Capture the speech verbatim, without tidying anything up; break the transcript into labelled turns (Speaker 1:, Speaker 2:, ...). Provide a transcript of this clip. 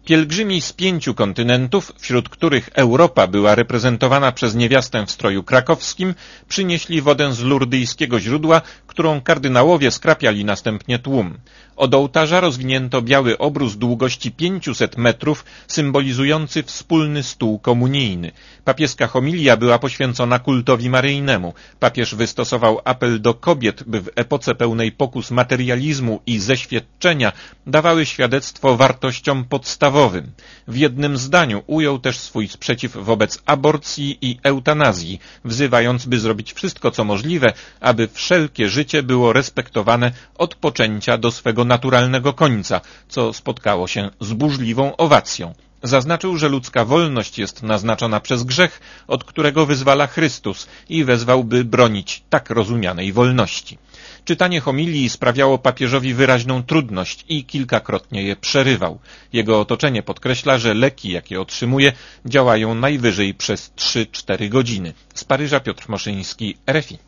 Speaker 1: Pielgrzymi z pięciu kontynentów, wśród których Europa była reprezentowana przez niewiastę w stroju krakowskim, przynieśli wodę z lurdyjskiego źródła, którą kardynałowie skrapiali następnie tłum. Od ołtarza rozwinięto biały obrus długości pięciuset metrów, symbolizujący wspólny stół komunijny. Papieska homilia była poświęcona kultowi maryjnemu. Papież wystosował apel do kobiet, by w epoce pełnej pokus materializmu i zeświadczenia dawały świadectwo wartościom podstawowym. W jednym zdaniu ujął też swój sprzeciw wobec aborcji i eutanazji, wzywając, by zrobić wszystko, co możliwe, aby wszelkie życie było respektowane od poczęcia do swego naturalnego końca, co spotkało się z burzliwą owacją. Zaznaczył, że ludzka wolność jest naznaczona przez grzech, od którego wyzwala Chrystus, i wezwał, by bronić tak rozumianej wolności. Czytanie homilii sprawiało papieżowi wyraźną trudność i kilkakrotnie je przerywał. Jego otoczenie podkreśla, że leki, jakie otrzymuje, działają najwyżej przez trzy cztery godziny. Z Paryża Piotr Moszyński, R F I.